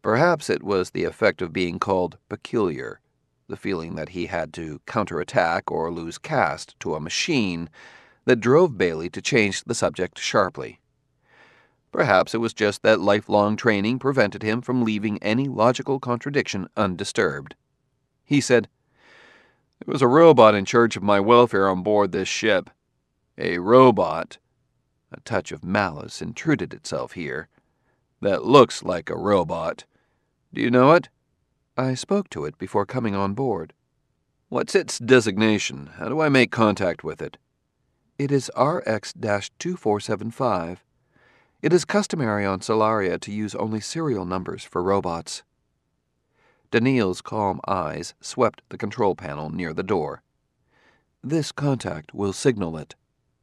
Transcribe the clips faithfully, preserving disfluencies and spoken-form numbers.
Perhaps it was the effect of being called peculiar, the feeling that he had to counterattack or lose caste to a machine, that drove Bailey to change the subject sharply. Perhaps it was just that lifelong training prevented him from leaving any logical contradiction undisturbed. He said, "There was a robot in charge of my welfare on board this ship. A robot," a touch of malice intruded itself here, "that looks like a robot. Do you know it?" "I spoke to it before coming on board." "What's its designation? How do I make contact with it?" "It is R X two four seven five. It is customary on Solaria to use only serial numbers for robots." Daniil's calm eyes swept the control panel near the door. "This contact will signal it."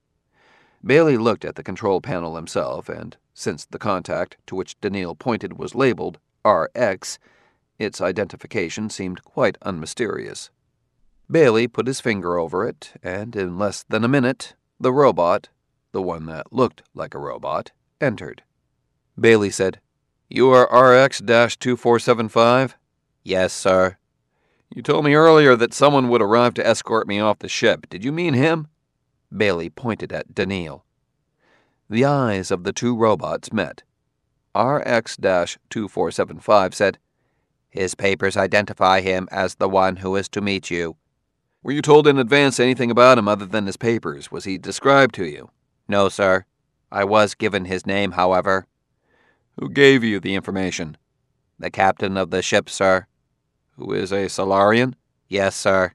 Bailey looked at the control panel himself, and since the contact to which Daniil pointed was labeled R X, its identification seemed quite unmysterious. Bailey put his finger over it, and in less than a minute, the robot, the one that looked like a robot, entered. Bailey said, "You are R X two four seven five? "Yes, sir." "You told me earlier that someone would arrive to escort me off the ship. Did you mean him?" Bailey pointed at Daniil. The eyes of the two robots met. R X two four seven five said, "His papers identify him as the one who is to meet you." "Were you told in advance anything about him other than his papers? Was he described to you?" "No, sir. I was given his name, however." "Who gave you the information?" "The captain of the ship, sir." "Who is a Solarian?" "Yes, sir."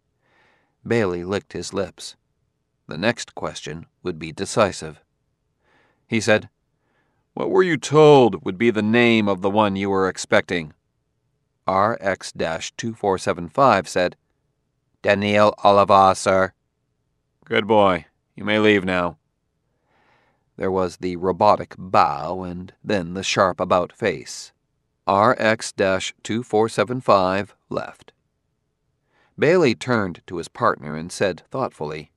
Bailey licked his lips. The next question would be decisive. He said, "What were you told would be the name of the one you were expecting?" R X two four seven five said, "Daniil Olivar, sir." "Good boy. You may leave now." There was the robotic bow and then the sharp about-face. R X two four seven five left. Bailey turned to his partner and said thoughtfully,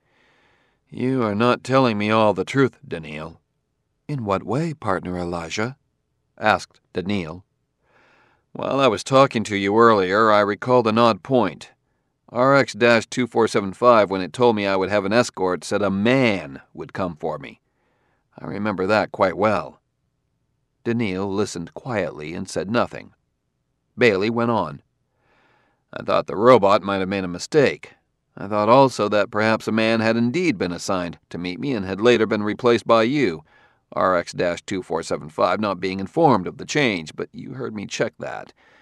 "You are not telling me all the truth, Daniil." "In what way, partner Elijah?" asked Daniil. "While I was talking to you earlier, I recalled an odd point. R X two four seven five, when it told me I would have an escort, said a man would come for me. I remember that quite well." Daniil listened quietly and said nothing. Bailey went on. "I thought the robot might have made a mistake. I thought also that perhaps a man had indeed been assigned to meet me and had later been replaced by you, R X two four seven five not being informed of the change, but you heard me check that.